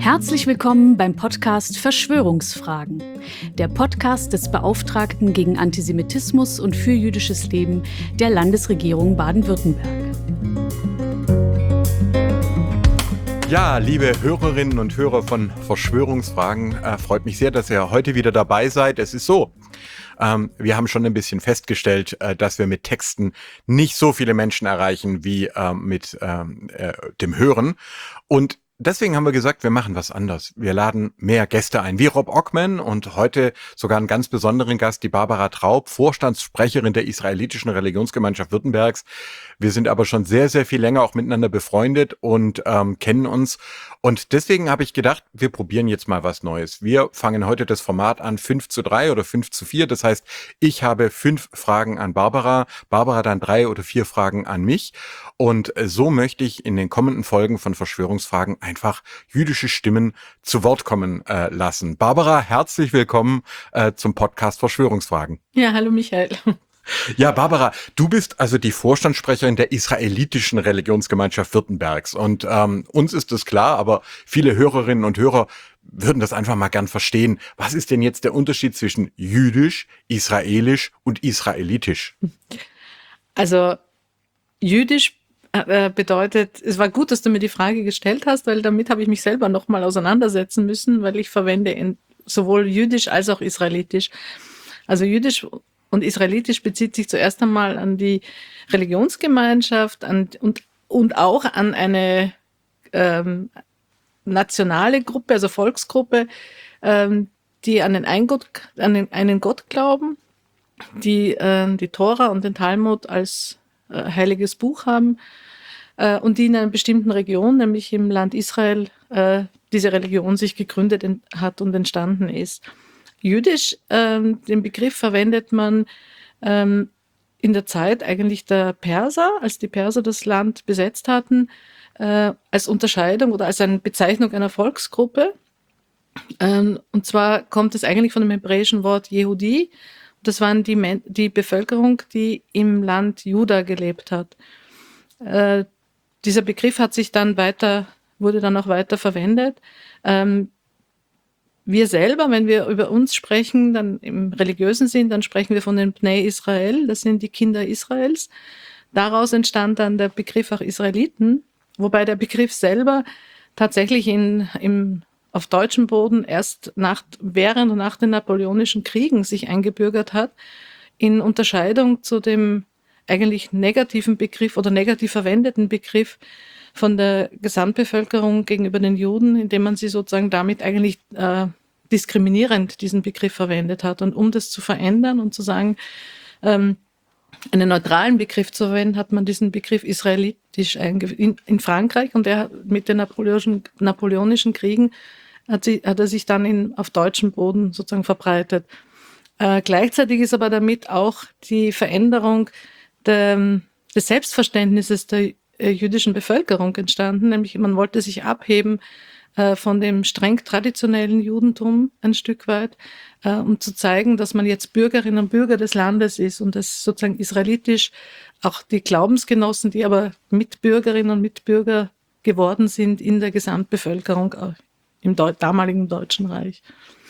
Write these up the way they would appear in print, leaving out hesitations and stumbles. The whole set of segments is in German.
Herzlich willkommen beim Podcast Verschwörungsfragen, der Podcast des Beauftragten gegen Antisemitismus und für jüdisches Leben der Landesregierung Baden-Württemberg. Ja, liebe Hörerinnen und Hörer von Verschwörungsfragen, freut mich sehr, dass ihr heute wieder dabei seid. Es ist so, wir haben schon ein bisschen festgestellt, dass wir mit Texten nicht so viele Menschen erreichen wie mit dem Hören. Und deswegen haben wir gesagt, wir machen was anderes. Wir laden mehr Gäste ein, wie Rob Ockman und heute sogar einen ganz besonderen Gast, die Barbara Traub, Vorstandssprecherin der Israelitischen Religionsgemeinschaft Württembergs. Wir sind aber schon sehr, sehr viel länger auch miteinander befreundet und kennen uns. Und deswegen habe ich gedacht, wir probieren jetzt mal was Neues. Wir fangen heute das Format an 5:3 oder 5:4. Das heißt, ich habe 5 Fragen an Barbara, Barbara dann 3 oder 4 Fragen an mich. Und so möchte ich in den kommenden Folgen von Verschwörungsfragen einfach jüdische Stimmen zu Wort kommen lassen. Barbara, herzlich willkommen zum Podcast Verschwörungsfragen. Ja, hallo Michael. Ja, Barbara, du bist also die Vorstandssprecherin der Israelitischen Religionsgemeinschaft Württembergs. Und uns ist das klar, aber viele Hörerinnen und Hörer würden das einfach mal gern verstehen. Was ist denn jetzt der Unterschied zwischen jüdisch, israelisch und israelitisch? Also jüdisch bedeutet, es war gut, dass du mir die Frage gestellt hast, weil damit habe ich mich selber nochmal auseinandersetzen müssen, weil ich verwende sowohl jüdisch als auch israelitisch. Also jüdisch und israelitisch bezieht sich zuerst einmal an die Religionsgemeinschaft und auch an eine nationale Gruppe, also Volksgruppe, die an einen Gott glauben, die die Tora und den Talmud als heiliges Buch haben und die in einer bestimmten Region, nämlich im Land Israel, diese Religion sich gegründet hat und entstanden ist. Jüdisch, den Begriff verwendet man in der Zeit eigentlich der Perser, als die Perser das Land besetzt hatten, als Unterscheidung oder als eine Bezeichnung einer Volksgruppe. Und zwar kommt es eigentlich von dem hebräischen Wort Yehudi. Das waren die Bevölkerung, die im Land Juda gelebt hat. Dieser Begriff wurde dann auch weiter verwendet. Wir selber, wenn wir über uns sprechen, dann im religiösen Sinn, dann sprechen wir von den Bnei Israel, das sind die Kinder Israels. Daraus entstand dann der Begriff auch Israeliten, wobei der Begriff selber tatsächlich auf deutschem Boden erst während und nach den Napoleonischen Kriegen sich eingebürgert hat, in Unterscheidung zu dem eigentlich negativen Begriff oder negativ verwendeten Begriff von der Gesamtbevölkerung gegenüber den Juden, indem man sie sozusagen damit eigentlich diskriminierend diesen Begriff verwendet hat. Und um das zu verändern und zu sagen, einen neutralen Begriff zu verwenden, hat man diesen Begriff israelitisch in Frankreich, und der mit den Napoleonischen Kriegen hat er sich dann auf deutschem Boden sozusagen verbreitet. Gleichzeitig ist aber damit auch die Veränderung des Selbstverständnisses der jüdischen Bevölkerung entstanden, nämlich man wollte sich abheben von dem streng traditionellen Judentum ein Stück weit, um zu zeigen, dass man jetzt Bürgerinnen und Bürger des Landes ist und dass sozusagen israelitisch auch die Glaubensgenossen, die aber Mitbürgerinnen und Mitbürger geworden sind in der Gesamtbevölkerung im damaligen Deutschen Reich.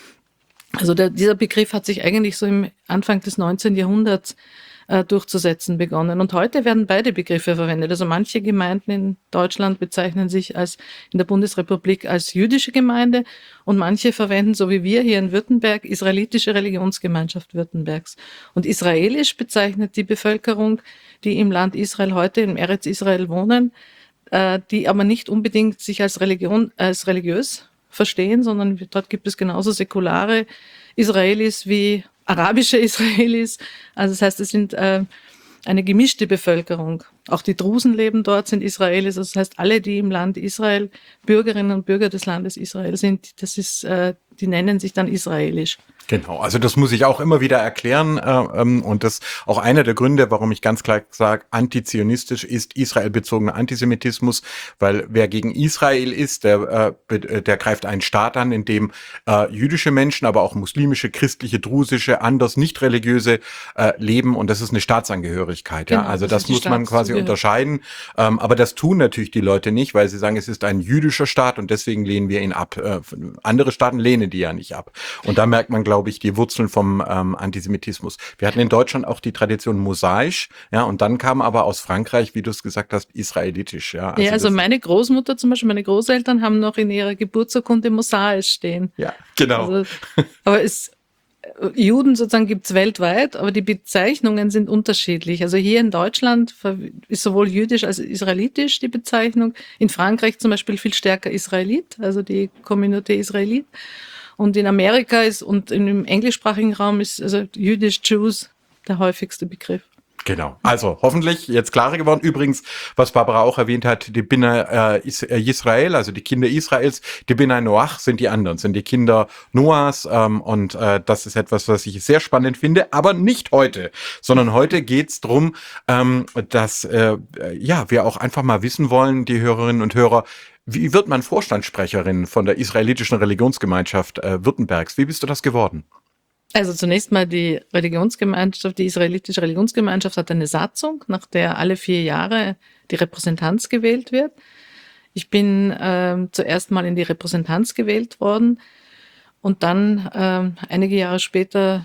Also dieser Begriff hat sich eigentlich so im Anfang des 19. Jahrhunderts durchzusetzen begonnen. Und heute werden beide Begriffe verwendet. Also manche Gemeinden in Deutschland bezeichnen sich in der Bundesrepublik als jüdische Gemeinde und manche verwenden, so wie wir hier in Württemberg, Israelitische Religionsgemeinschaft Württembergs. Und israelisch bezeichnet die Bevölkerung, die im Land Israel heute, im Eretz Israel wohnen, die aber nicht unbedingt sich als religiös verstehen, sondern dort gibt es genauso säkulare Israelis wie arabische Israelis. Also das heißt, es sind eine gemischte Bevölkerung. Auch die Drusen leben dort, sind Israelis. Also das heißt, alle, die im Land Israel Bürgerinnen und Bürger des Landes Israel sind, das ist die nennen sich dann israelisch. Genau, also das muss ich auch immer wieder erklären und das auch einer der Gründe, warum ich ganz klar sage, antizionistisch ist israelbezogener Antisemitismus, weil wer gegen Israel ist, der greift einen Staat an, in dem jüdische Menschen, aber auch muslimische, christliche, drusische, anders nicht religiöse leben und das ist eine Staatsangehörigkeit. Genau, ja, also das muss man quasi Staatszugehörigkeit. unterscheiden, aber das tun natürlich die Leute nicht, weil sie sagen, es ist ein jüdischer Staat und deswegen lehnen wir ihn ab. Andere Staaten lehnen die ja nicht ab und da merkt man, glaube ich, die Wurzeln vom Antisemitismus. Wir hatten in Deutschland auch die Tradition mosaisch, ja, und dann kam aber aus Frankreich, wie du es gesagt hast, israelitisch. Ja, Also meine Großmutter zum Beispiel, meine Großeltern haben noch in ihrer Geburtsurkunde mosaisch stehen. Ja, genau. Also, aber Juden sozusagen gibt's weltweit, aber die Bezeichnungen sind unterschiedlich. Also hier in Deutschland ist sowohl jüdisch als israelitisch die Bezeichnung. In Frankreich zum Beispiel viel stärker Israelit, also die Communauté Israelit. Und in Amerika und im englischsprachigen Raum ist also jüdisch Jews der häufigste Begriff. Genau. Also hoffentlich jetzt klarer geworden. Übrigens, was Barbara auch erwähnt hat, die Bnei Israel, also die Kinder Israels, die Bnei Noach sind die anderen, sind die Kinder Noahs und das ist etwas, was ich sehr spannend finde, aber nicht heute, sondern heute geht's drum, dass wir auch einfach mal wissen wollen, die Hörerinnen und Hörer, wie wird man Vorstandssprecherin von der israelitischen Religionsgemeinschaft Württembergs? Wie bist du das geworden? Also zunächst mal die israelitische Religionsgemeinschaft hat eine Satzung, nach der alle 4 Jahre die Repräsentanz gewählt wird. Ich bin zuerst mal in die Repräsentanz gewählt worden und dann einige Jahre später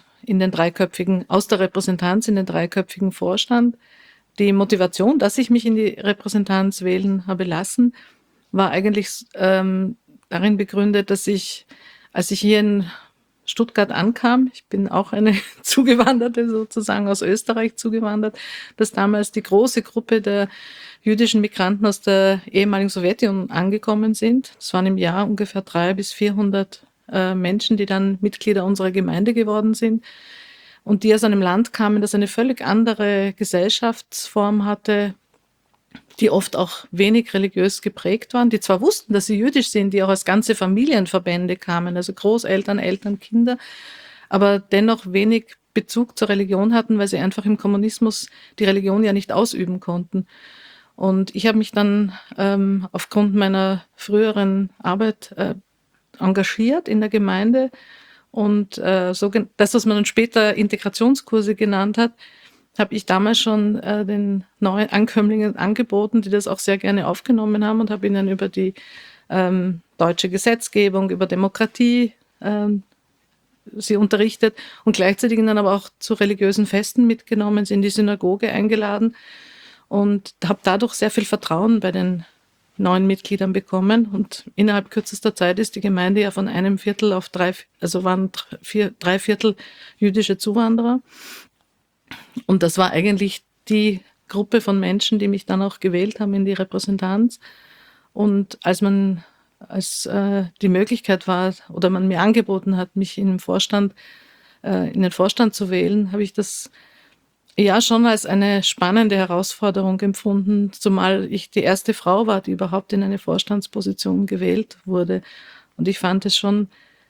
aus der Repräsentanz in den 3-köpfigen Vorstand. Die Motivation, dass ich mich in die Repräsentanz wählen habe lassen, war eigentlich darin begründet, dass als ich hier in Stuttgart ankam, ich bin auch eine Zugewanderte sozusagen aus Österreich zugewandert, dass damals die große Gruppe der jüdischen Migranten aus der ehemaligen Sowjetunion angekommen sind. Das waren im Jahr ungefähr 300 bis 400 Menschen, die dann Mitglieder unserer Gemeinde geworden sind und die aus einem Land kamen, das eine völlig andere Gesellschaftsform hatte, die oft auch wenig religiös geprägt waren, die zwar wussten, dass sie jüdisch sind, die auch als ganze Familienverbände kamen, also Großeltern, Eltern, Kinder, aber dennoch wenig Bezug zur Religion hatten, weil sie einfach im Kommunismus die Religion ja nicht ausüben konnten. Und ich habe mich dann aufgrund meiner früheren Arbeit engagiert in der Gemeinde und das, was man dann später Integrationskurse genannt hat, habe ich damals schon den neuen Ankömmlingen angeboten, die das auch sehr gerne aufgenommen haben und habe ihnen über die deutsche Gesetzgebung, über Demokratie sie unterrichtet und gleichzeitig dann aber auch zu religiösen Festen mitgenommen, sie in die Synagoge eingeladen und habe dadurch sehr viel Vertrauen bei den neuen Mitgliedern bekommen und innerhalb kürzester Zeit ist die Gemeinde ja von einem Viertel auf waren 3/4 jüdische Zuwanderer. Und das war eigentlich die Gruppe von Menschen, die mich dann auch gewählt haben in die Repräsentanz. Und als die Möglichkeit war oder man mir angeboten hat, mich in den Vorstand zu wählen, habe ich das ja schon als eine spannende Herausforderung empfunden, zumal ich die erste Frau war, die überhaupt in eine Vorstandsposition gewählt wurde. Und ich fand es schon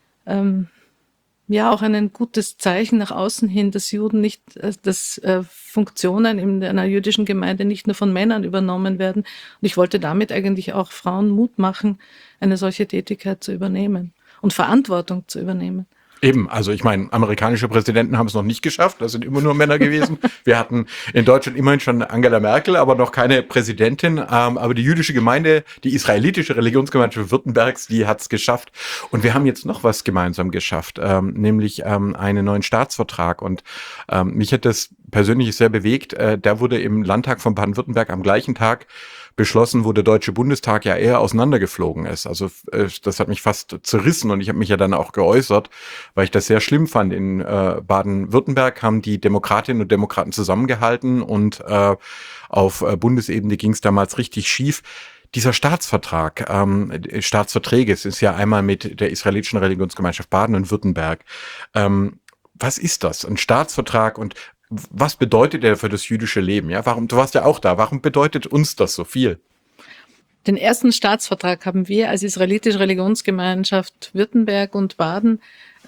auch ein gutes Zeichen nach außen hin, dass Funktionen in einer jüdischen Gemeinde nicht nur von Männern übernommen werden. Und ich wollte damit eigentlich auch Frauen Mut machen, eine solche Tätigkeit zu übernehmen und Verantwortung zu übernehmen. Eben, also ich meine, amerikanische Präsidenten haben es noch nicht geschafft, das sind immer nur Männer gewesen. Wir hatten in Deutschland immerhin schon Angela Merkel, aber noch keine Präsidentin. Aber die jüdische Gemeinde, die israelitische Religionsgemeinschaft Württembergs, die hat es geschafft. Und wir haben jetzt noch was gemeinsam geschafft, nämlich einen neuen Staatsvertrag. Und mich hat das persönlich sehr bewegt. Der wurde im Landtag von Baden-Württemberg am gleichen Tag beschlossen, wo der Deutsche Bundestag ja eher auseinandergeflogen ist. Also das hat mich fast zerrissen und ich habe mich ja dann auch geäußert, weil ich das sehr schlimm fand. In Baden-Württemberg haben die Demokratinnen und Demokraten zusammengehalten und auf Bundesebene ging es damals richtig schief. Dieser Staatsvertrag, Staatsverträge, es ist ja einmal mit der israelitischen Religionsgemeinschaft Baden und Württemberg. Was ist das? Ein Staatsvertrag und was bedeutet der für das jüdische Leben? Ja, du warst ja auch da. Warum bedeutet uns das so viel? Den ersten Staatsvertrag haben wir als israelitische Religionsgemeinschaft Württemberg und Baden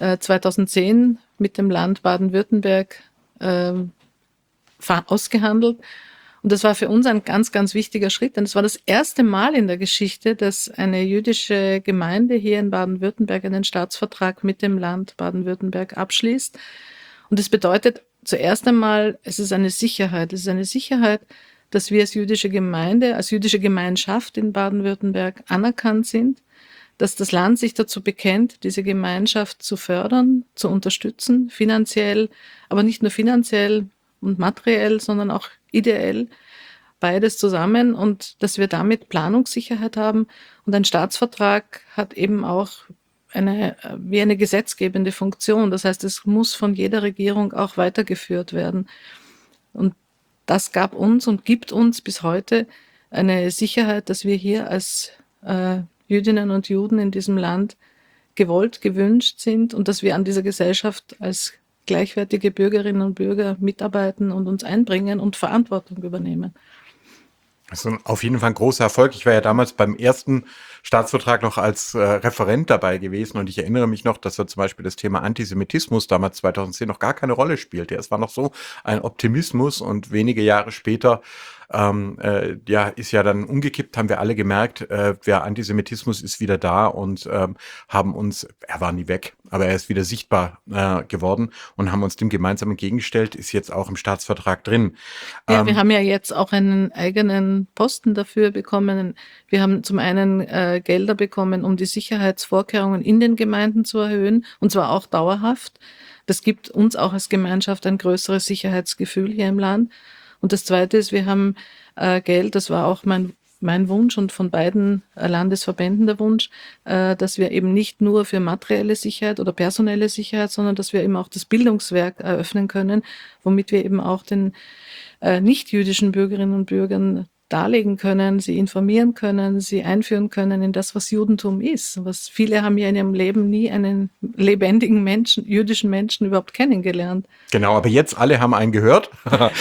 2010 mit dem Land Baden-Württemberg ausgehandelt. Und das war für uns ein ganz, ganz wichtiger Schritt, denn es war das erste Mal in der Geschichte, dass eine jüdische Gemeinde hier in Baden-Württemberg einen Staatsvertrag mit dem Land Baden-Württemberg abschließt. Und das bedeutet zuerst einmal, es ist eine Sicherheit. Es ist eine Sicherheit, dass wir als jüdische Gemeinde, als jüdische Gemeinschaft in Baden-Württemberg anerkannt sind, dass das Land sich dazu bekennt, diese Gemeinschaft zu fördern, zu unterstützen, finanziell, aber nicht nur finanziell und materiell, sondern auch ideell, beides zusammen, und dass wir damit Planungssicherheit haben. Und ein Staatsvertrag hat eben auch wie eine gesetzgebende Funktion. Das heißt, es muss von jeder Regierung auch weitergeführt werden. Und das gab uns und gibt uns bis heute eine Sicherheit, dass wir hier als Jüdinnen und Juden in diesem Land gewollt, gewünscht sind und dass wir an dieser Gesellschaft als gleichwertige Bürgerinnen und Bürger mitarbeiten und uns einbringen und Verantwortung übernehmen. Das ist auf jeden Fall ein großer Erfolg. Ich war ja damals beim ersten Staatsvertrag noch als Referent dabei gewesen und ich erinnere mich noch, dass da zum Beispiel das Thema Antisemitismus damals 2010 noch gar keine Rolle spielte. Es war noch so ein Optimismus und wenige Jahre später ist ja dann umgekippt, haben wir alle gemerkt, der Antisemitismus ist wieder da und er war nie weg, aber er ist wieder sichtbar geworden und haben uns dem gemeinsam entgegengestellt, ist jetzt auch im Staatsvertrag drin. Ja, wir haben ja jetzt auch einen eigenen Posten dafür bekommen. Wir haben zum einen Gelder bekommen, um die Sicherheitsvorkehrungen in den Gemeinden zu erhöhen, und zwar auch dauerhaft. Das gibt uns auch als Gemeinschaft ein größeres Sicherheitsgefühl hier im Land. Und das Zweite ist, wir haben Geld, das war auch mein Wunsch und von beiden Landesverbänden der Wunsch, dass wir eben nicht nur für materielle Sicherheit oder personelle Sicherheit, sondern dass wir eben auch das Bildungswerk eröffnen können, womit wir eben auch den nicht-jüdischen Bürgerinnen und Bürgern darlegen können, sie informieren können, sie einführen können in das, was Judentum ist. Was viele haben ja in ihrem Leben nie einen lebendigen Menschen, jüdischen Menschen überhaupt kennengelernt. Genau, aber jetzt alle haben einen gehört.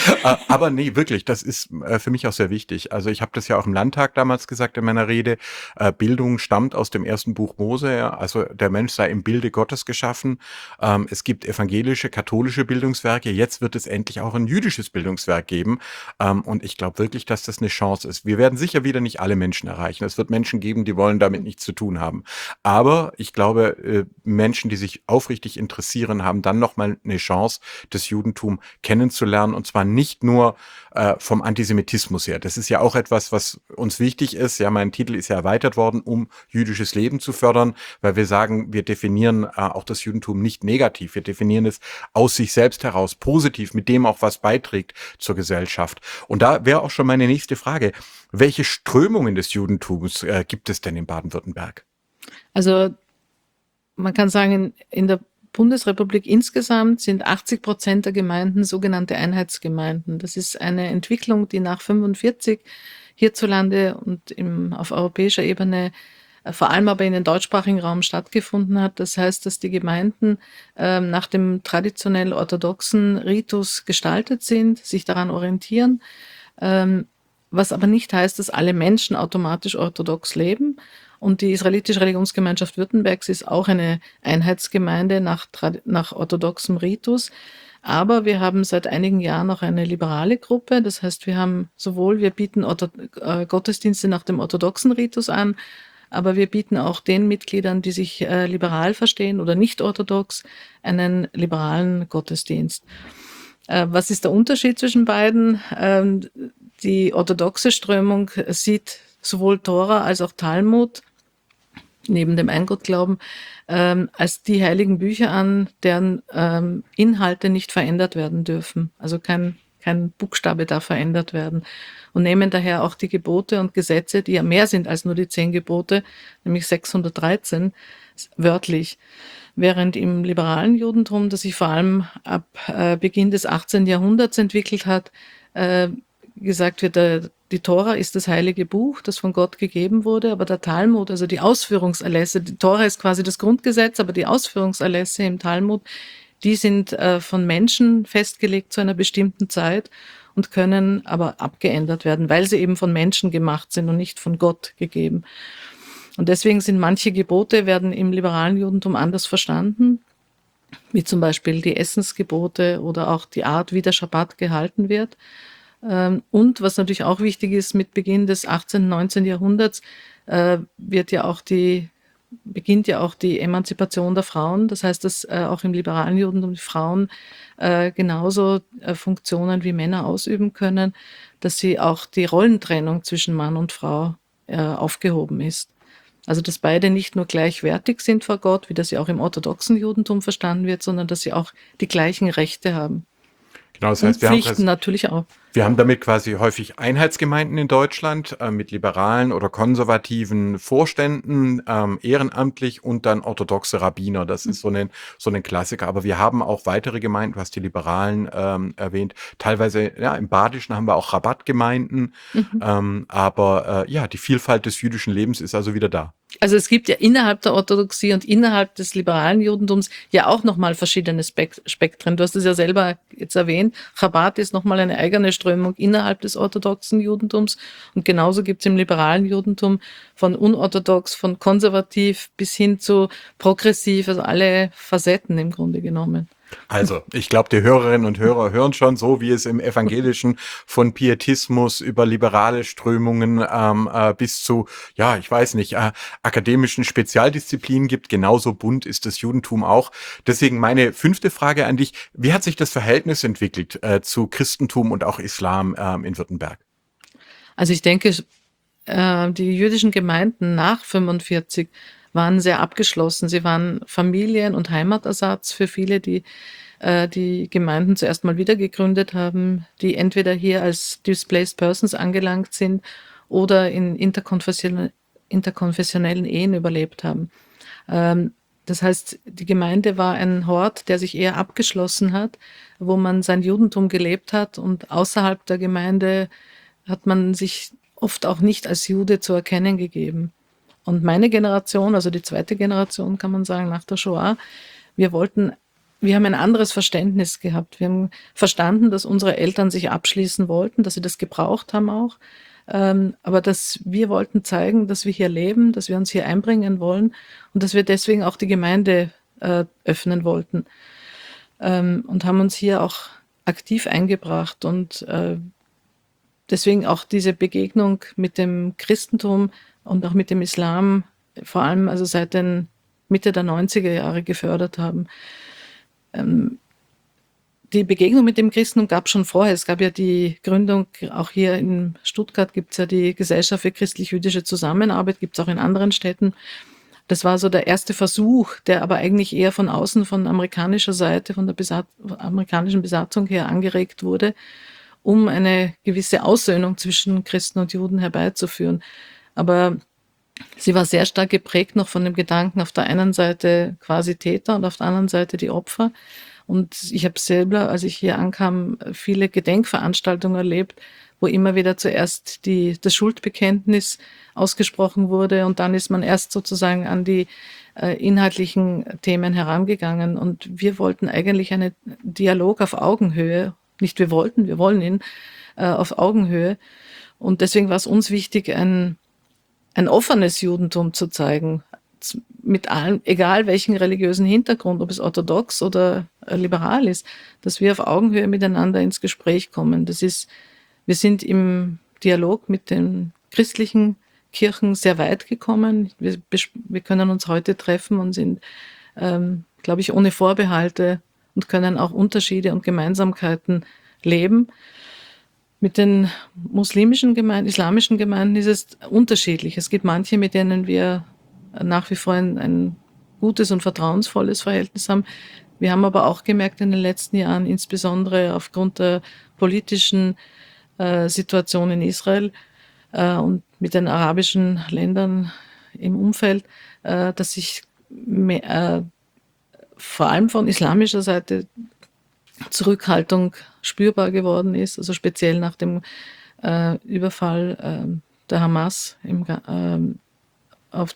Aber nee, wirklich, das ist für mich auch sehr wichtig. Also ich habe das ja auch im Landtag damals gesagt in meiner Rede. Bildung stammt aus dem ersten Buch Mose. Also der Mensch sei im Bilde Gottes geschaffen. Es gibt evangelische, katholische Bildungswerke. Jetzt wird es endlich auch ein jüdisches Bildungswerk geben. Und ich glaube wirklich, dass das eine Chance ist. Wir werden sicher wieder nicht alle Menschen erreichen. Es wird Menschen geben, die wollen damit nichts zu tun haben. Aber ich glaube, Menschen, die sich aufrichtig interessieren, haben dann nochmal eine Chance, das Judentum kennenzulernen, und zwar nicht nur vom Antisemitismus her. Das ist ja auch etwas, was uns wichtig ist. Ja, mein Titel ist ja erweitert worden, um jüdisches Leben zu fördern, weil wir sagen, wir definieren auch das Judentum nicht negativ. Wir definieren es aus sich selbst heraus, positiv, mit dem auch was beiträgt zur Gesellschaft. Und da wäre auch schon meine nächste Frage. Welche Strömungen des Judentums gibt es denn in Baden-Württemberg? Also man kann sagen, in der Bundesrepublik insgesamt sind 80% der Gemeinden sogenannte Einheitsgemeinden. Das ist eine Entwicklung, die nach 1945 hierzulande und auf europäischer Ebene, vor allem aber in den deutschsprachigen Raum stattgefunden hat. Das heißt, dass die Gemeinden nach dem traditionell orthodoxen Ritus gestaltet sind, sich daran orientieren, was aber nicht heißt, dass alle Menschen automatisch orthodox leben. Und die israelitische Religionsgemeinschaft Württembergs ist auch eine Einheitsgemeinde nach orthodoxem Ritus. Aber wir haben seit einigen Jahren noch eine liberale Gruppe. Das heißt, wir bieten Gottesdienste nach dem orthodoxen Ritus an, aber wir bieten auch den Mitgliedern, die sich liberal verstehen oder nicht orthodox, einen liberalen Gottesdienst. Was ist der Unterschied zwischen beiden? Die orthodoxe Strömung sieht sowohl Tora als auch Talmud neben dem Eingottglauben als die heiligen Bücher an, deren Inhalte nicht verändert werden dürfen. Also kein Buchstabe darf verändert werden. Und nehmen daher auch die Gebote und Gesetze, die ja mehr sind als nur die 10 Gebote, nämlich 613, wörtlich. Während im liberalen Judentum, das sich vor allem ab Beginn des 18. Jahrhunderts entwickelt hat, gesagt wird, die Tora ist das heilige Buch, das von Gott gegeben wurde, aber der Talmud, also die Ausführungserlässe, die Tora ist quasi das Grundgesetz, aber die Ausführungserlässe im Talmud, die sind von Menschen festgelegt zu einer bestimmten Zeit und können aber abgeändert werden, weil sie eben von Menschen gemacht sind und nicht von Gott gegeben. Und deswegen sind manche Gebote, werden im liberalen Judentum anders verstanden, wie zum Beispiel die Essensgebote oder auch die Art, wie der Schabbat gehalten wird. Und was natürlich auch wichtig ist, mit Beginn des 18., 19. Jahrhunderts beginnt ja auch die Emanzipation der Frauen. Das heißt, dass auch im liberalen Judentum die Frauen genauso Funktionen wie Männer ausüben können, dass sie auch die Rollentrennung zwischen Mann und Frau aufgehoben ist. Also dass beide nicht nur gleichwertig sind vor Gott, wie das ja auch im orthodoxen Judentum verstanden wird, sondern dass sie auch die gleichen Rechte haben. Genau, das Und heißt, Pflichten natürlich auch. wir haben damit quasi häufig Einheitsgemeinden in Deutschland mit liberalen oder konservativen Vorständen, ehrenamtlich und dann orthodoxe Rabbiner. Das ist so ein Klassiker. Aber wir haben auch weitere Gemeinden, du hast die Liberalen erwähnt. Teilweise, ja, im Badischen haben wir auch Rabattgemeinden. Aber die Vielfalt des jüdischen Lebens ist also wieder da. Also es gibt ja innerhalb der Orthodoxie und innerhalb des liberalen Judentums ja auch nochmal verschiedene Spektren. Du hast es ja selber jetzt erwähnt. Chabad ist nochmal eine eigene Strömung innerhalb des orthodoxen Judentums. Und genauso gibt es im liberalen Judentum von unorthodox, von konservativ bis hin zu progressiv, also alle Facetten im Grunde genommen. Also, ich glaube, die Hörerinnen und Hörer hören schon so, wie es im Evangelischen von Pietismus über liberale Strömungen bis zu, ja, ich weiß nicht, akademischen Spezialdisziplinen gibt. Genauso bunt ist das Judentum auch. Deswegen meine 5. Frage an dich. Wie hat sich das Verhältnis entwickelt zu Christentum und auch Islam in Württemberg? Also ich denke, die jüdischen Gemeinden nach 45 waren sehr abgeschlossen. Sie waren Familien- und Heimatersatz für viele, die die Gemeinden zuerst mal wieder gegründet haben, die entweder hier als Displaced Persons angelangt sind oder in interkonfessionellen Ehen überlebt haben. Das heißt, die Gemeinde war ein Hort, der sich eher abgeschlossen hat, wo man sein Judentum gelebt hat, und außerhalb der Gemeinde hat man sich oft auch nicht als Jude zu erkennen gegeben. Und meine Generation, also die zweite Generation, kann man sagen, nach der Shoah, wir haben ein anderes Verständnis gehabt. Wir haben verstanden, dass unsere Eltern sich abschließen wollten, dass sie das gebraucht haben auch. Aber dass wir wollten zeigen, dass wir hier leben, dass wir uns hier einbringen wollen und dass wir deswegen auch die Gemeinde öffnen wollten. Und haben uns hier auch aktiv eingebracht. Und deswegen auch diese Begegnung mit dem Christentum und auch mit dem Islam, vor allem also seit den Mitte der 90er Jahre gefördert haben. Die Begegnung mit dem Christentum gab es schon vorher. Es gab ja die Gründung, auch hier in Stuttgart gibt es ja die Gesellschaft für christlich-jüdische Zusammenarbeit, gibt es auch in anderen Städten. Das war so der erste Versuch, der aber eigentlich eher von außen, von amerikanischer Seite, von der amerikanischen Besatzung her angeregt wurde, um eine gewisse Aussöhnung zwischen Christen und Juden herbeizuführen. Aber sie war sehr stark geprägt noch von dem Gedanken, auf der einen Seite quasi Täter und auf der anderen Seite die Opfer. Und ich habe selber, als ich hier ankam, viele Gedenkveranstaltungen erlebt, wo immer wieder zuerst das Schuldbekenntnis ausgesprochen wurde und dann ist man erst sozusagen an die inhaltlichen Themen herangegangen. Und wir wollten eigentlich einen Dialog auf Augenhöhe. Nicht wir wollen ihn auf Augenhöhe. Und deswegen war es uns wichtig, ein offenes Judentum zu zeigen, mit allen, egal welchen religiösen Hintergrund, ob es orthodox oder liberal ist, dass wir auf Augenhöhe miteinander ins Gespräch kommen. Wir sind im Dialog mit den christlichen Kirchen sehr weit gekommen. Wir können uns heute treffen und sind, glaube ich, ohne Vorbehalte und können auch Unterschiede und Gemeinsamkeiten leben. Mit den islamischen Gemeinden ist es unterschiedlich. Es gibt manche, mit denen wir nach wie vor ein gutes und vertrauensvolles Verhältnis haben. Wir haben aber auch gemerkt in den letzten Jahren, insbesondere aufgrund der politischen Situation in Israel und mit den arabischen Ländern im Umfeld, dass sich vor allem von islamischer Seite Zurückhaltung spürbar geworden ist, also speziell nach dem Überfall der Hamas auf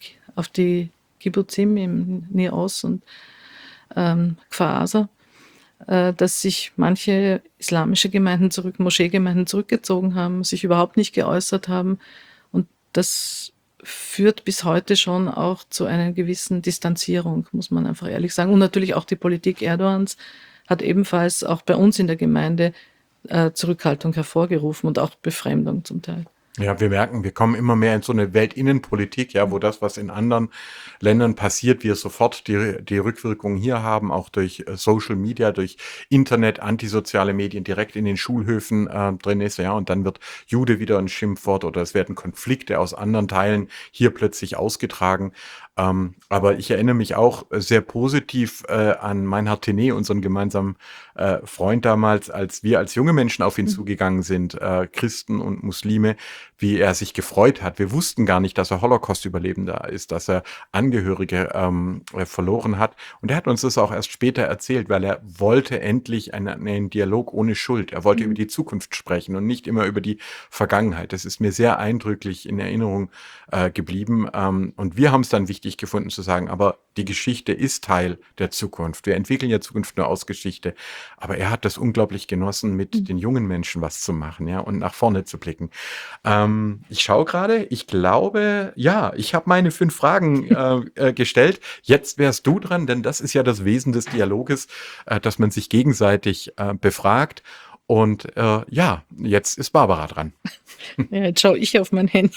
die Kibbutzim im Nir Oz und Kfar Aza. dass sich manche islamische Gemeinden Moscheegemeinden zurückgezogen haben, sich überhaupt nicht geäußert haben. Und das führt bis heute schon auch zu einer gewissen Distanzierung, muss man einfach ehrlich sagen. Und natürlich auch die Politik Erdogans hat ebenfalls auch bei uns in der Gemeinde Zurückhaltung hervorgerufen und auch Befremdung zum Teil. Ja, wir merken, wir kommen immer mehr in so eine Weltinnenpolitik, ja, wo das, was in anderen Ländern passiert, wir sofort die Rückwirkungen hier haben, auch durch Social Media, durch Internet, antisoziale Medien direkt in den Schulhöfen drin ist, ja, und dann wird Jude wieder ein Schimpfwort oder es werden Konflikte aus anderen Teilen hier plötzlich ausgetragen. Aber ich erinnere mich auch sehr positiv an Meinhard Tenet, unseren gemeinsamen Freund damals, als wir als junge Menschen auf ihn zugegangen sind, Christen und Muslime, wie er sich gefreut hat. Wir wussten gar nicht, dass er Holocaust-Überlebender ist, dass er Angehörige verloren hat. Und er hat uns das auch erst später erzählt, weil er wollte endlich einen Dialog ohne Schuld. Er wollte über die Zukunft sprechen und nicht immer über die Vergangenheit. Das ist mir sehr eindrücklich in Erinnerung geblieben. Und wir haben es dann wichtig gefunden zu sagen, aber die Geschichte ist Teil der Zukunft. Wir entwickeln ja Zukunft nur aus Geschichte. Aber er hat das unglaublich genossen, mit den jungen Menschen was zu machen, ja, und nach vorne zu blicken. Ich schaue gerade, ich glaube, ja, ich habe meine 5 Fragen gestellt. Jetzt wärst du dran, denn das ist ja das Wesen des Dialoges, dass man sich gegenseitig befragt. Und ja, jetzt ist Barbara dran. Ja, jetzt schaue ich auf mein Handy.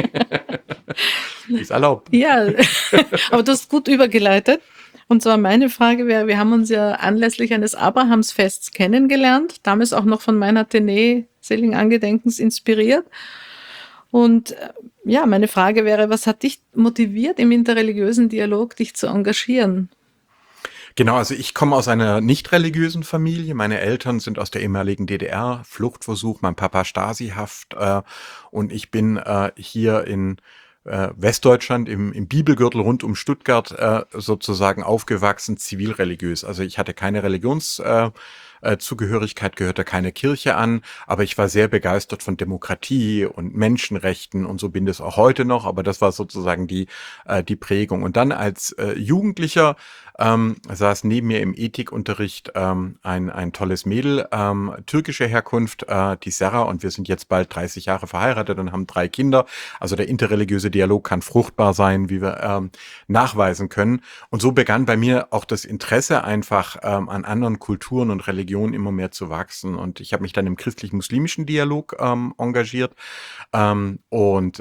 Ist erlaubt. Ja, aber du hast gut übergeleitet. Und zwar meine Frage wäre, wir haben uns ja anlässlich eines Abrahamsfests kennengelernt, damals auch noch von Meinhard Tenet seligen Angedenkens inspiriert. Und ja, meine Frage wäre, was hat dich motiviert, im interreligiösen Dialog dich zu engagieren? Genau, also ich komme aus einer nicht religiösen Familie. Meine Eltern sind aus der ehemaligen DDR, Fluchtversuch, mein Papa Stasi-Haft und ich bin hier in Westdeutschland im Bibelgürtel rund um Stuttgart sozusagen aufgewachsen, zivilreligiös. Also ich hatte keine Zugehörigkeit, gehörte keine Kirche an, aber ich war sehr begeistert von Demokratie und Menschenrechten und so bin das auch heute noch, aber das war sozusagen die Prägung. Und dann als Jugendlicher saß neben mir im Ethikunterricht ein tolles Mädel, türkischer Herkunft, die Serra, und wir sind jetzt bald 30 Jahre verheiratet und haben 3 Kinder. Also der interreligiöse Dialog kann fruchtbar sein, wie wir nachweisen können. Und so begann bei mir auch das Interesse einfach an anderen Kulturen und Religionen immer mehr zu wachsen. Und ich habe mich dann im christlich-muslimischen Dialog engagiert und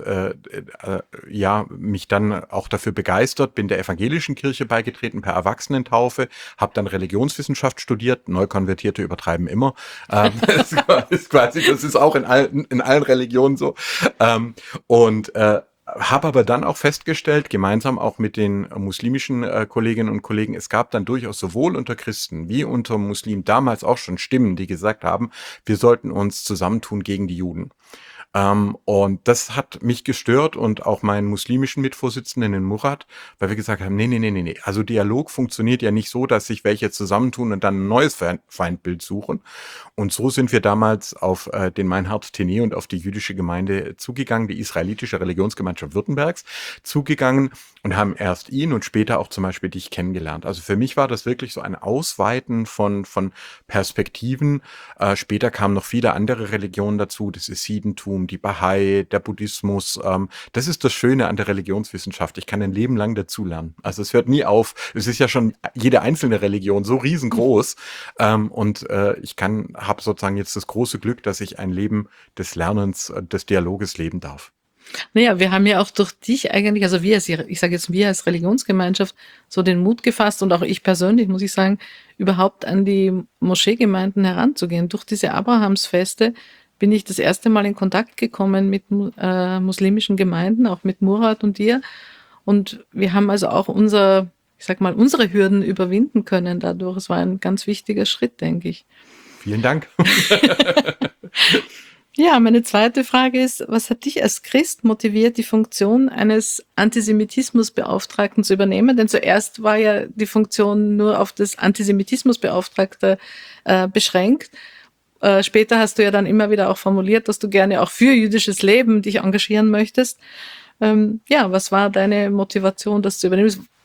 ja, mich dann auch dafür begeistert, bin der evangelischen Kirche beigetreten per Erwachsenentaufe, habe dann Religionswissenschaft studiert, Neukonvertierte übertreiben immer. Das ist auch in allen Religionen so. Und habe aber dann auch festgestellt, gemeinsam auch mit den muslimischen Kolleginnen und Kollegen, es gab dann durchaus sowohl unter Christen wie unter Muslimen damals auch schon Stimmen, die gesagt haben, wir sollten uns zusammentun gegen die Juden. Und das hat mich gestört und auch meinen muslimischen Mitvorsitzenden, den Murat, weil wir gesagt haben, nee. Also Dialog funktioniert ja nicht so, dass sich welche zusammentun und dann ein neues Feindbild suchen. Und so sind wir damals auf den Meinhard Tenet und auf die jüdische Gemeinde zugegangen, die israelitische Religionsgemeinschaft Württembergs zugegangen und haben erst ihn und später auch zum Beispiel dich kennengelernt. Also für mich war das wirklich so ein Ausweiten von Perspektiven. Später kamen noch viele andere Religionen dazu, das Isidentum, die Bahai, der Buddhismus. Das ist das Schöne an der Religionswissenschaft. Ich kann ein Leben lang dazulernen. Also es hört nie auf. Es ist ja schon jede einzelne Religion so riesengroß. Und ich habe sozusagen jetzt das große Glück, dass ich ein Leben des Lernens, des Dialoges leben darf. Naja, wir haben ja auch durch dich eigentlich, also wir als Religionsgemeinschaft, so den Mut gefasst und auch ich persönlich, muss ich sagen, überhaupt an die Moscheegemeinden heranzugehen. Durch diese Abrahamsfeste bin ich das erste Mal in Kontakt gekommen mit muslimischen Gemeinden, auch mit Murat und dir. Und wir haben also auch unsere Hürden überwinden können dadurch. Es war ein ganz wichtiger Schritt, denke ich. Vielen Dank. Ja, meine zweite Frage ist, was hat dich als Christ motiviert, die Funktion eines Antisemitismusbeauftragten zu übernehmen? Denn zuerst war ja die Funktion nur auf das Antisemitismusbeauftragte beschränkt. Später hast du ja dann immer wieder auch formuliert, dass du gerne auch für jüdisches Leben dich engagieren möchtest. Ja, was war deine Motivation, das zu übernehmen?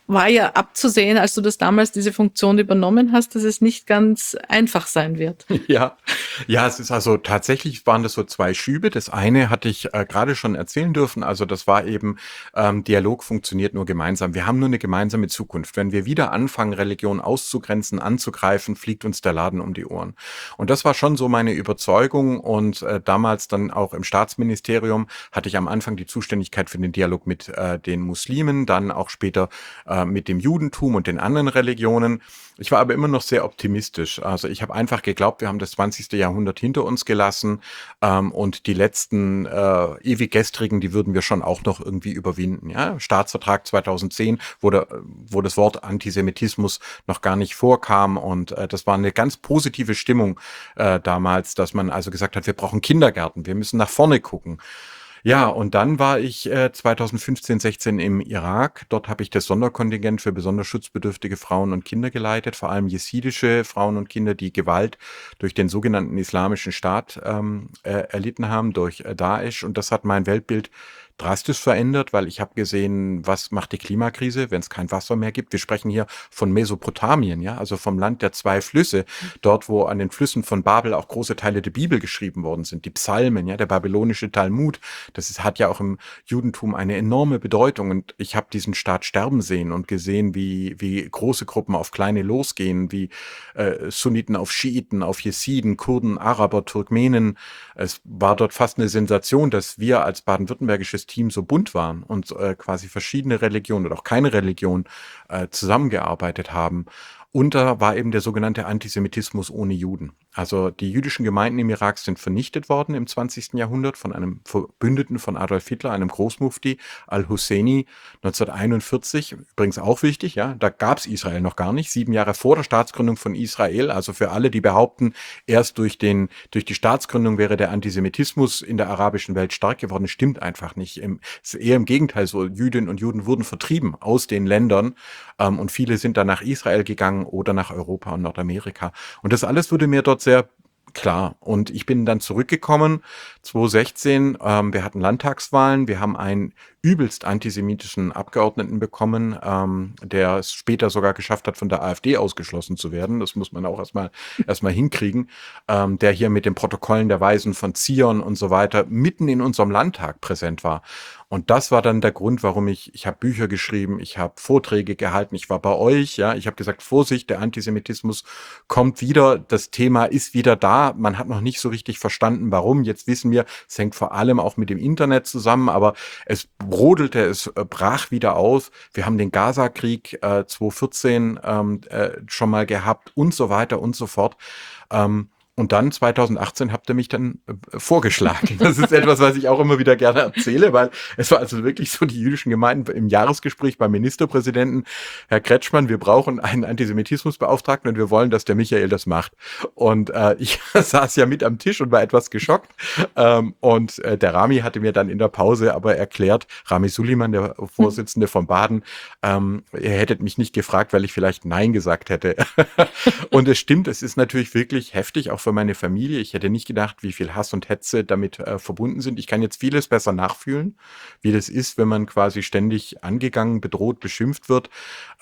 war ja abzusehen, als du das damals diese Funktion übernommen hast, dass es nicht ganz einfach sein wird. Ja, ja, es ist also tatsächlich waren das so zwei Schübe. Das eine hatte ich gerade schon erzählen dürfen. Also das war eben, Dialog funktioniert nur gemeinsam. Wir haben nur eine gemeinsame Zukunft. Wenn wir wieder anfangen, Religion auszugrenzen, anzugreifen, fliegt uns der Laden um die Ohren. Und das war schon so meine Überzeugung. Und damals dann auch im Staatsministerium hatte ich am Anfang die Zuständigkeit für den Dialog mit den Muslimen, dann auch später mit dem Judentum und den anderen Religionen. Ich war aber immer noch sehr optimistisch. Also ich habe einfach geglaubt, wir haben das 20. Jahrhundert hinter uns gelassen und die letzten Ewiggestrigen, die würden wir schon auch noch irgendwie überwinden. Ja? Staatsvertrag 2010, wo das Wort Antisemitismus noch gar nicht vorkam und das war eine ganz positive Stimmung damals, dass man also gesagt hat, wir brauchen Kindergärten, wir müssen nach vorne gucken. Ja, und dann war ich 2015, 16 im Irak. Dort habe ich das Sonderkontingent für besonders schutzbedürftige Frauen und Kinder geleitet, vor allem jesidische Frauen und Kinder, die Gewalt durch den sogenannten Islamischen Staat erlitten haben, durch Daesh. Und das hat mein Weltbild drastisch verändert, weil ich habe gesehen, was macht die Klimakrise, wenn es kein Wasser mehr gibt. Wir sprechen hier von Mesopotamien, ja, also vom Land der zwei Flüsse, dort, wo an den Flüssen von Babel auch große Teile der Bibel geschrieben worden sind, die Psalmen, ja, der babylonische Talmud. Hat ja auch im Judentum eine enorme Bedeutung und ich habe diesen Staat sterben sehen und gesehen, wie große Gruppen auf kleine losgehen, wie Sunniten auf Schiiten, auf Jesiden, Kurden, Araber, Turkmenen. Es war dort fast eine Sensation, dass wir als baden-württembergisches Team so bunt waren und quasi verschiedene Religionen oder auch keine Religion zusammengearbeitet haben. Und da war eben der sogenannte Antisemitismus ohne Juden. Also die jüdischen Gemeinden im Irak sind vernichtet worden im 20. Jahrhundert von einem Verbündeten von Adolf Hitler, einem Großmufti Al-Husseini 1941. Übrigens auch wichtig, ja, da gab es Israel noch gar nicht. 7 Jahre vor der Staatsgründung von Israel. Also für alle, die behaupten, erst durch die Staatsgründung wäre der Antisemitismus in der arabischen Welt stark geworden, stimmt einfach nicht. Es ist eher im Gegenteil so. Jüdinnen und Juden wurden vertrieben aus den Ländern und viele sind dann nach Israel gegangen oder nach Europa und Nordamerika. Und das alles wurde mir dort sehr klar. Und ich bin dann zurückgekommen, 2016, wir hatten Landtagswahlen, wir haben einen übelst antisemitischen Abgeordneten bekommen, der es später sogar geschafft hat, von der AfD ausgeschlossen zu werden. Das muss man auch erstmal hinkriegen, der hier mit den Protokollen der Weisen von Zion und so weiter mitten in unserem Landtag präsent war. Und das war dann der Grund, warum ich habe Bücher geschrieben, ich habe Vorträge gehalten, ich war bei euch, ja, ich habe gesagt, Vorsicht, der Antisemitismus kommt wieder, das Thema ist wieder da, man hat noch nicht so richtig verstanden, warum. Jetzt wissen wir, es hängt vor allem auch mit dem Internet zusammen, aber es brodelte, es brach wieder auf. Wir haben den Gaza-Krieg 2014 schon mal gehabt und so weiter und so fort. Und dann 2018 habt ihr mich dann vorgeschlagen. Das ist etwas, was ich auch immer wieder gerne erzähle, weil es war also wirklich so, die jüdischen Gemeinden im Jahresgespräch beim Ministerpräsidenten, Herr Kretschmann, wir brauchen einen Antisemitismusbeauftragten und wir wollen, dass der Michael das macht. Und ich saß ja mit am Tisch und war etwas geschockt. Und der Rami hatte mir dann in der Pause aber erklärt, Rami Suleiman, der Vorsitzende von Baden, ihr hättet mich nicht gefragt, weil ich vielleicht Nein gesagt hätte. Und es stimmt, es ist natürlich wirklich heftig, auch für meine Familie. Ich hätte nicht gedacht, wie viel Hass und Hetze damit verbunden sind. Ich kann jetzt vieles besser nachfühlen, wie das ist, wenn man quasi ständig angegangen, bedroht, beschimpft wird.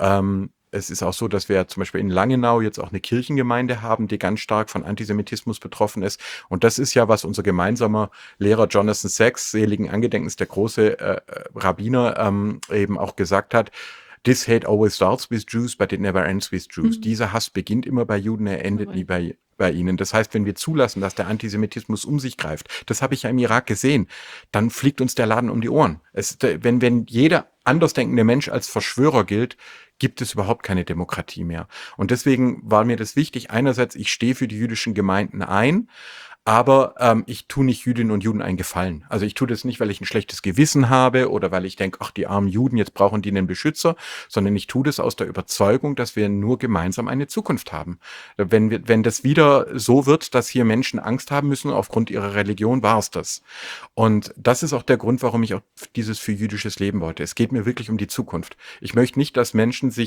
Es ist auch so, dass wir zum Beispiel in Langenau jetzt auch eine Kirchengemeinde haben, die ganz stark von Antisemitismus betroffen ist. Und das ist ja, was unser gemeinsamer Lehrer Jonathan Sacks, seligen Angedenkens, der große Rabbiner, eben auch gesagt hat. This hate always starts with Jews, but it never ends with Jews. Dieser Hass beginnt immer bei Juden, er endet nie bei ihnen. Das heißt, wenn wir zulassen, dass der Antisemitismus um sich greift, das habe ich ja im Irak gesehen, dann fliegt uns der Laden um die Ohren. Wenn jeder andersdenkende Mensch als Verschwörer gilt, gibt es überhaupt keine Demokratie mehr. Und deswegen war mir das wichtig. Einerseits, ich stehe für die jüdischen Gemeinden ein, aber ich tue nicht Jüdinnen und Juden einen Gefallen. Also ich tue das nicht, weil ich ein schlechtes Gewissen habe oder weil ich denke, ach, die armen Juden, jetzt brauchen die einen Beschützer, sondern ich tue das aus der Überzeugung, dass wir nur gemeinsam eine Zukunft haben. Wenn das wieder so wird, dass hier Menschen Angst haben müssen aufgrund ihrer Religion, war es das. Und das ist auch der Grund, warum ich auch dieses für jüdisches Leben wollte. Es geht mir wirklich um die Zukunft. Ich möchte nicht, dass Menschen sich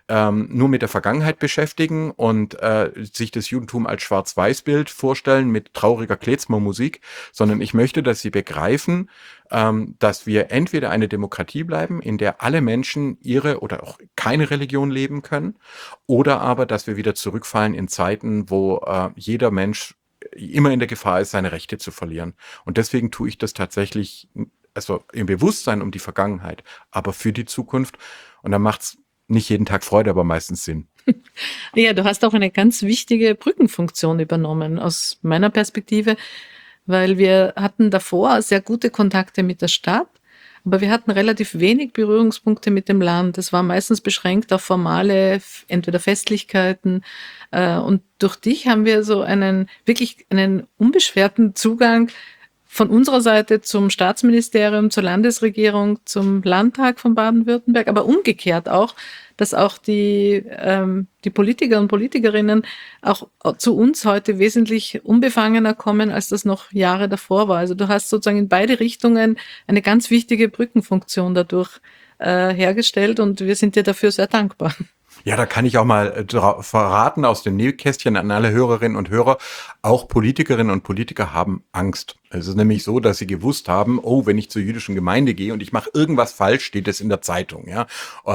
nur mit der Vergangenheit beschäftigen und sich das Judentum als Schwarz-Weiß-Bild vorstellen mit trauriger Klezmer-Musik, sondern ich möchte, dass sie begreifen, dass wir entweder eine Demokratie bleiben, in der alle Menschen ihre oder auch keine Religion leben können, oder aber, dass wir wieder zurückfallen in Zeiten, wo jeder Mensch immer in der Gefahr ist, seine Rechte zu verlieren. Und deswegen tue ich das tatsächlich, also im Bewusstsein um die Vergangenheit, aber für die Zukunft. Und dann macht's nicht jeden Tag Freude, aber meistens Sinn. Ja, du hast auch eine ganz wichtige Brückenfunktion übernommen aus meiner Perspektive, weil wir hatten davor sehr gute Kontakte mit der Stadt, aber wir hatten relativ wenig Berührungspunkte mit dem Land. Es war meistens beschränkt auf formale, entweder Festlichkeiten, und durch dich haben wir so wirklich einen unbeschwerten Zugang von unserer Seite zum Staatsministerium, zur Landesregierung, zum Landtag von Baden-Württemberg, aber umgekehrt auch, dass auch die Politiker und Politikerinnen auch zu uns heute wesentlich unbefangener kommen, als das noch Jahre davor war. Also du hast sozusagen in beide Richtungen eine ganz wichtige Brückenfunktion dadurch hergestellt und wir sind dir dafür sehr dankbar. Ja, da kann ich auch mal verraten aus dem Nähkästchen an alle Hörerinnen und Hörer, auch Politikerinnen und Politiker haben Angst. Es ist nämlich so, dass sie gewusst haben, oh, wenn ich zur jüdischen Gemeinde gehe und ich mache irgendwas falsch, steht es in der Zeitung. Ja,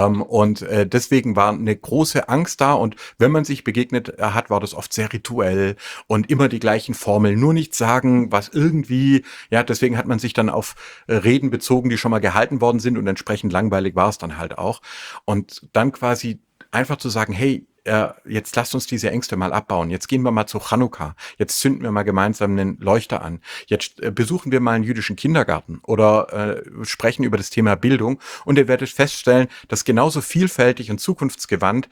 deswegen war eine große Angst da und wenn man sich begegnet hat, war das oft sehr rituell und immer die gleichen Formeln, nur nichts sagen, was irgendwie, ja, deswegen hat man sich dann auf Reden bezogen, die schon mal gehalten worden sind und entsprechend langweilig war es dann halt auch. Und dann quasi einfach zu sagen, hey, jetzt lasst uns diese Ängste mal abbauen. Jetzt gehen wir mal zu Chanukka. Jetzt zünden wir mal gemeinsam einen Leuchter an. Jetzt besuchen wir mal einen jüdischen Kindergarten oder sprechen über das Thema Bildung. Und ihr werdet feststellen, dass genauso vielfältig und zukunftsgewandt,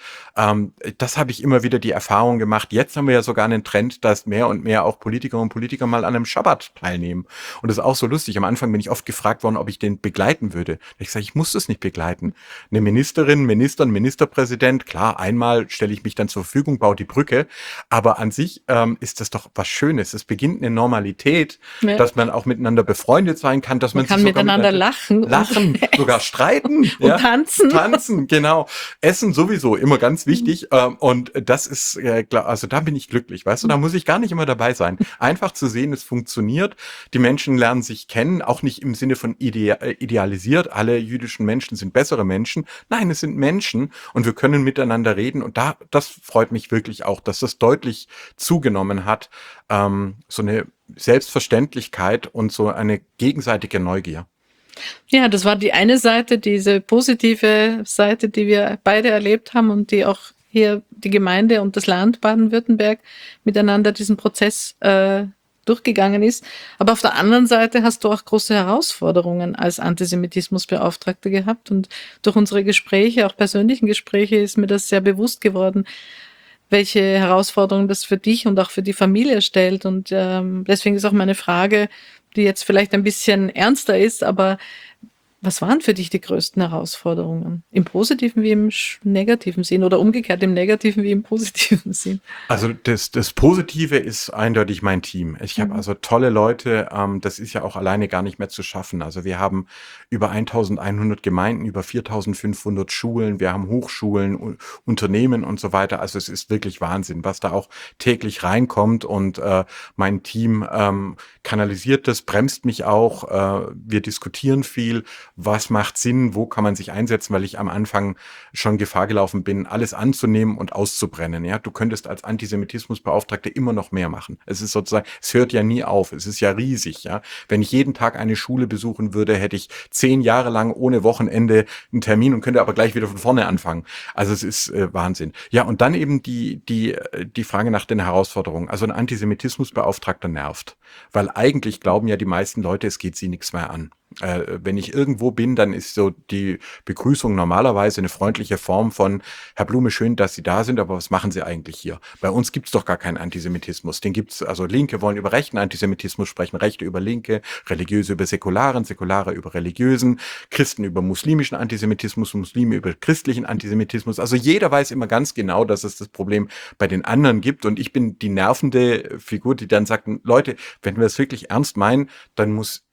das habe ich immer wieder die Erfahrung gemacht. Jetzt haben wir ja sogar einen Trend, dass mehr und mehr auch Politikerinnen und Politiker mal an einem Schabbat teilnehmen. Und das ist auch so lustig. Am Anfang bin ich oft gefragt worden, ob ich den begleiten würde. Ich sage, ich muss das nicht begleiten. Eine Ministerin, Minister, ein Ministerpräsident, klar, einmal stelle ich mich dann zur Verfügung, baue die Brücke. Aber an sich ist das doch was Schönes. Es beginnt eine Normalität, ja, dass man auch miteinander befreundet sein kann, dass man kann sich miteinander lachen, sogar streiten und ja, tanzen. Tanzen, genau. Essen sowieso immer ganz wichtig. Und das ist, also da bin ich glücklich, weißt du, da muss ich gar nicht immer dabei sein. Einfach zu sehen, es funktioniert. Die Menschen lernen sich kennen, auch nicht im Sinne von idealisiert. Alle jüdischen Menschen sind bessere Menschen. Nein, es sind Menschen und wir können miteinander reden. Und das freut mich wirklich auch, dass das deutlich zugenommen hat, so eine Selbstverständlichkeit und so eine gegenseitige Neugier. Ja, das war die eine Seite, diese positive Seite, die wir beide erlebt haben und die auch hier die Gemeinde und das Land Baden-Württemberg miteinander diesen Prozess durchgegangen ist. Aber auf der anderen Seite hast du auch große Herausforderungen als Antisemitismusbeauftragte gehabt und durch unsere Gespräche, auch persönlichen Gespräche, ist mir das sehr bewusst geworden, welche Herausforderungen das für dich und auch für die Familie stellt. Und deswegen ist auch meine Frage, die jetzt vielleicht ein bisschen ernster ist, aber was waren für dich die größten Herausforderungen? Im positiven wie im negativen Sinn oder umgekehrt im negativen wie im positiven Sinn? Also das Positive ist eindeutig mein Team. Ich habe also tolle Leute, das ist ja auch alleine gar nicht mehr zu schaffen. Also wir haben über 1100 Gemeinden, über 4500 Schulen, wir haben Hochschulen, Unternehmen und so weiter. Also es ist wirklich Wahnsinn, was da auch täglich reinkommt und mein Team kanalisiert das, bremst mich auch. Wir diskutieren viel. Was macht Sinn, wo kann man sich einsetzen, weil ich am Anfang schon Gefahr gelaufen bin, alles anzunehmen und auszubrennen. Ja, du könntest als Antisemitismusbeauftragte immer noch mehr machen. Es ist sozusagen, es hört ja nie auf. Es ist ja riesig. Ja, wenn ich jeden Tag eine Schule besuchen würde, hätte ich 10 Jahre lang ohne Wochenende einen Termin und könnte aber gleich wieder von vorne anfangen. Also es ist Wahnsinn. Ja, und dann eben die Frage nach den Herausforderungen. Also ein Antisemitismusbeauftragter nervt, weil eigentlich glauben ja die meisten Leute, es geht sie nichts mehr an. Wenn ich irgendwo bin, dann ist so die Begrüßung normalerweise eine freundliche Form von Herr Blume, schön, dass Sie da sind, aber was machen Sie eigentlich hier? Bei uns gibt's doch gar keinen Antisemitismus. Den gibt's, also Linke wollen über rechten Antisemitismus sprechen, Rechte über Linke, Religiöse über Säkularen, Säkulare über Religiösen, Christen über muslimischen Antisemitismus, Muslime über christlichen Antisemitismus. Also jeder weiß immer ganz genau, dass es das Problem bei den anderen gibt und ich bin die nervende Figur, die dann sagt, Leute, wenn wir es wirklich ernst meinen, dann muss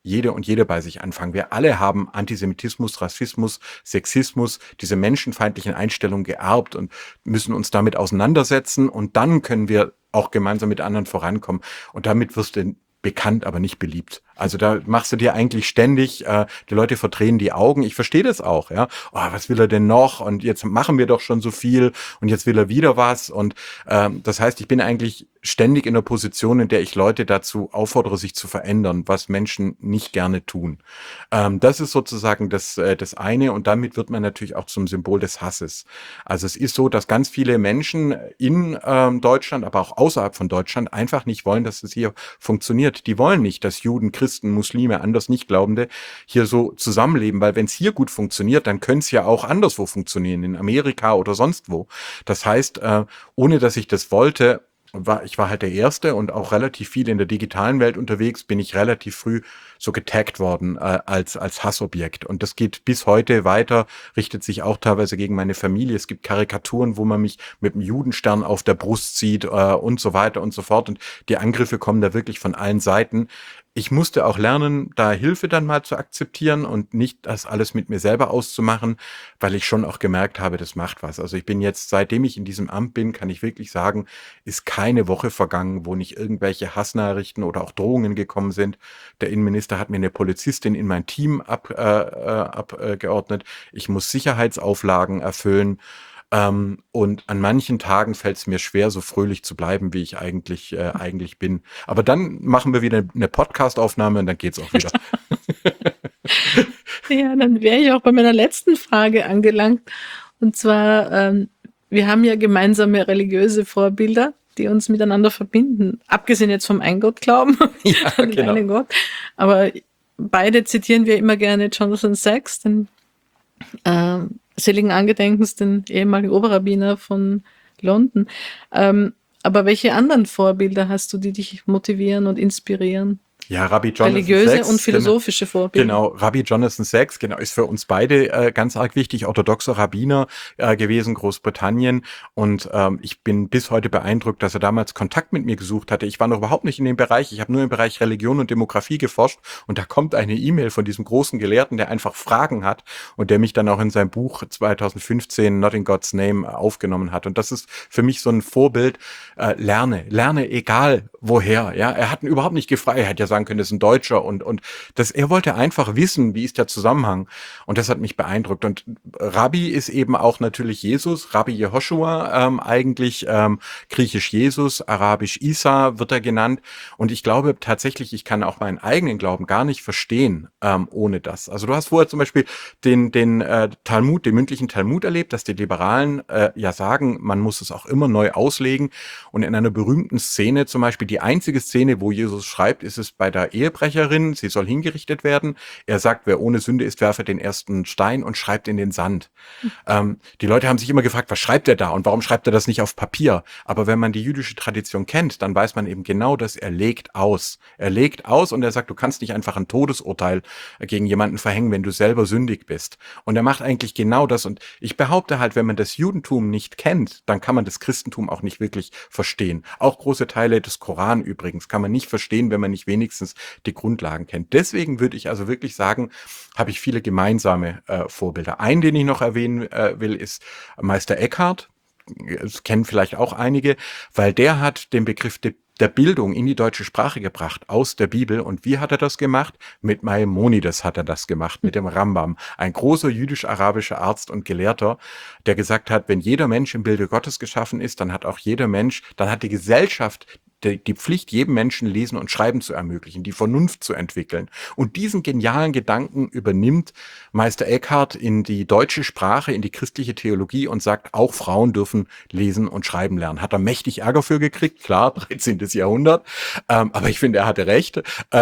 jede und jede bei sich anfangen. Wir alle haben Antisemitismus, Rassismus, Sexismus, diese menschenfeindlichen Einstellungen geerbt und müssen uns damit auseinandersetzen und dann können wir auch gemeinsam mit anderen vorankommen. Und damit wirst du bekannt, aber nicht beliebt. Also da machst du dir eigentlich ständig, die Leute verdrehen die Augen. Ich verstehe das auch, ja. Oh, was will er denn noch? Und jetzt machen wir doch schon so viel und jetzt will er wieder was. Und das heißt, ich bin eigentlich ständig in der Position, in der ich Leute dazu auffordere, sich zu verändern, was Menschen nicht gerne tun. Das ist sozusagen das eine und damit wird man natürlich auch zum Symbol des Hasses. Also es ist so, dass ganz viele Menschen in Deutschland, aber auch außerhalb von Deutschland einfach nicht wollen, dass es hier funktioniert. Die wollen nicht, dass Juden, Christen, Muslime, anders Nichtglaubende hier so zusammenleben, weil wenn es hier gut funktioniert, dann könnte es ja auch anderswo funktionieren, in Amerika oder sonst wo. Das heißt, ohne dass ich das wollte, ich war halt der Erste und auch relativ viel in der digitalen Welt unterwegs, bin ich relativ früh so getaggt worden als Hassobjekt. Und das geht bis heute weiter, richtet sich auch teilweise gegen meine Familie. Es gibt Karikaturen, wo man mich mit einem Judenstern auf der Brust sieht und so weiter und so fort. Und die Angriffe kommen da wirklich von allen Seiten. Ich musste auch lernen, da Hilfe dann mal zu akzeptieren und nicht das alles mit mir selber auszumachen, weil ich schon auch gemerkt habe, das macht was. Also ich bin jetzt, seitdem ich in diesem Amt bin, kann ich wirklich sagen, ist keine Woche vergangen, wo nicht irgendwelche Hassnachrichten oder auch Drohungen gekommen sind. Der Innenminister hat mir eine Polizistin in mein Team abgeordnet. Ich muss Sicherheitsauflagen erfüllen. Und an manchen Tagen fällt es mir schwer, so fröhlich zu bleiben, wie ich eigentlich bin. Aber dann machen wir wieder eine Podcast-Aufnahme und dann geht's auch wieder. Ja, dann wäre ich auch bei meiner letzten Frage angelangt. Und zwar, wir haben ja gemeinsame religiöse Vorbilder, die uns miteinander verbinden. Abgesehen jetzt vom Eingottglauben, Ja, an den genau. einen Gott. Aber beide zitieren wir immer gerne Jonathan Sacks, den seligen Angedenkens, den ehemaligen Oberrabbiner von London. Aber welche anderen Vorbilder hast du, die dich motivieren und inspirieren? Ja, Rabbi Jonathan Religiöse Sacks, und philosophische Vorbilder. Genau, Rabbi Jonathan Sacks, genau, ist für uns beide ganz arg wichtig, orthodoxer Rabbiner gewesen, Großbritannien. Und ich bin bis heute beeindruckt, dass er damals Kontakt mit mir gesucht hatte. Ich war noch überhaupt nicht in dem Bereich, ich habe nur im Bereich Religion und Demografie geforscht. Und da kommt eine E-Mail von diesem großen Gelehrten, der einfach Fragen hat und der mich dann auch in sein Buch 2015 Not in God's Name aufgenommen hat. Und das ist für mich so ein Vorbild, lerne egal woher. Ja, er hat ihn überhaupt nicht gefragt, er hat ja sagen können, das ist ein Deutscher und er wollte einfach wissen, wie ist der Zusammenhang und das hat mich beeindruckt und Rabbi ist eben auch natürlich Jesus, Rabbi Jehoshua, eigentlich griechisch Jesus, arabisch Isa wird er genannt und ich glaube tatsächlich, ich kann auch meinen eigenen Glauben gar nicht verstehen ohne das. Also du hast vorher zum Beispiel den Talmud, den mündlichen Talmud erlebt, dass die Liberalen ja sagen, man muss es auch immer neu auslegen und in einer berühmten Szene, zum Beispiel die einzige Szene, wo Jesus schreibt, ist es bei der Ehebrecherin, sie soll hingerichtet werden. Er sagt, wer ohne Sünde ist, werfe den ersten Stein und schreibt in den Sand. Die Leute haben sich immer gefragt, was schreibt er da und warum schreibt er das nicht auf Papier? Aber wenn man die jüdische Tradition kennt, dann weiß man eben genau, dass er legt aus. Er legt aus und er sagt, du kannst nicht einfach ein Todesurteil gegen jemanden verhängen, wenn du selber sündig bist. Und er macht eigentlich genau das. Und ich behaupte halt, wenn man das Judentum nicht kennt, dann kann man das Christentum auch nicht wirklich verstehen. Auch große Teile des Koran übrigens kann man nicht verstehen, wenn man nicht wenigstens die Grundlagen kennt. Deswegen würde ich also wirklich sagen, habe ich viele gemeinsame Vorbilder. Einen, den ich noch erwähnen will, ist Meister Eckhart. Das kennen vielleicht auch einige, weil der hat den Begriff der Bildung in die deutsche Sprache gebracht, aus der Bibel. Und wie hat er das gemacht? Mit Maimonides hat er das gemacht, mit dem Rambam. Ein großer jüdisch-arabischer Arzt und Gelehrter, der gesagt hat, wenn jeder Mensch im Bilde Gottes geschaffen ist, dann hat auch jeder Mensch, dann hat die Gesellschaft die Pflicht, jedem Menschen Lesen und Schreiben zu ermöglichen, die Vernunft zu entwickeln. Und diesen genialen Gedanken übernimmt Meister Eckhart in die deutsche Sprache, in die christliche Theologie und sagt, auch Frauen dürfen lesen und schreiben lernen. Hat er mächtig Ärger für gekriegt, klar, 13. Jahrhundert, aber ich finde, er hatte recht.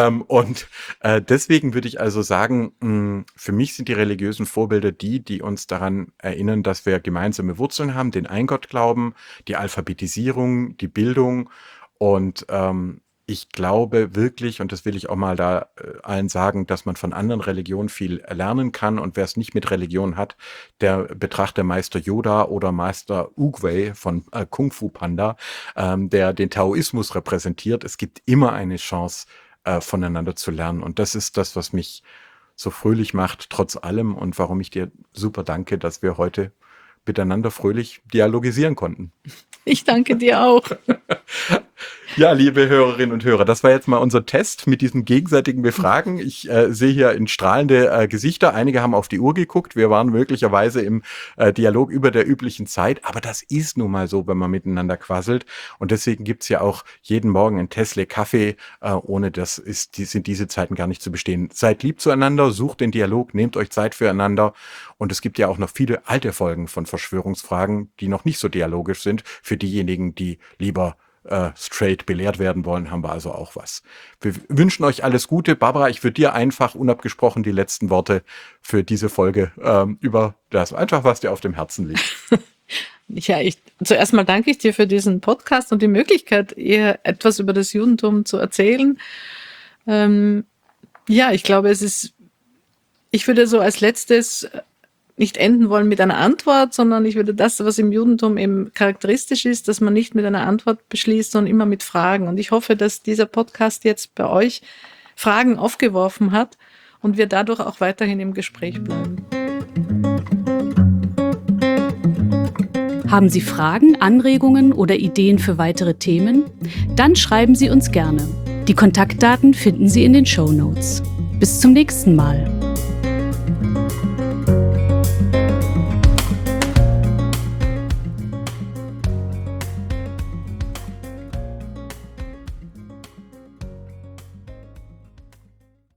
Deswegen würde ich also sagen, für mich sind die religiösen Vorbilder die uns daran erinnern, dass wir gemeinsame Wurzeln haben, den Eingottglauben, die Alphabetisierung, die Bildung. Und ich glaube wirklich, und das will ich auch mal da allen sagen, dass man von anderen Religionen viel lernen kann. Und wer es nicht mit Religion hat, der betrachtet Meister Yoda oder Meister Oogway von Kung Fu Panda, der den Taoismus repräsentiert. Es gibt immer eine Chance, voneinander zu lernen. Und das ist das, was mich so fröhlich macht, trotz allem, und warum ich dir super danke, dass wir heute miteinander fröhlich dialogisieren konnten. Ich danke dir auch. Ja, liebe Hörerinnen und Hörer, das war jetzt mal unser Test mit diesem gegenseitigen Befragen. Ich sehe hier in strahlende Gesichter. Einige haben auf die Uhr geguckt. Wir waren möglicherweise im Dialog über der üblichen Zeit. Aber das ist nun mal so, wenn man miteinander quasselt. Und deswegen gibt's ja auch jeden Morgen ein Tesla Kaffee. Ohne das sind diese Zeiten gar nicht zu bestehen. Seid lieb zueinander, sucht den Dialog, nehmt euch Zeit füreinander. Und es gibt ja auch noch viele alte Folgen von Verschwörungsfragen, die noch nicht so dialogisch sind. Für diejenigen, die lieber straight belehrt werden wollen, haben wir also auch was. Wir wünschen euch alles Gute. Barbara, ich würde dir einfach unabgesprochen die letzten Worte für diese Folge über das, einfach was dir auf dem Herzen liegt. Ja, zuerst mal danke ich dir für diesen Podcast und die Möglichkeit, eher etwas über das Judentum zu erzählen. Ja, ich glaube, ich würde so als letztes nicht enden wollen mit einer Antwort, sondern ich würde das, was im Judentum eben charakteristisch ist, dass man nicht mit einer Antwort beschließt, sondern immer mit Fragen. Und ich hoffe, dass dieser Podcast jetzt bei euch Fragen aufgeworfen hat und wir dadurch auch weiterhin im Gespräch bleiben. Haben Sie Fragen, Anregungen oder Ideen für weitere Themen? Dann schreiben Sie uns gerne. Die Kontaktdaten finden Sie in den Shownotes. Bis zum nächsten Mal.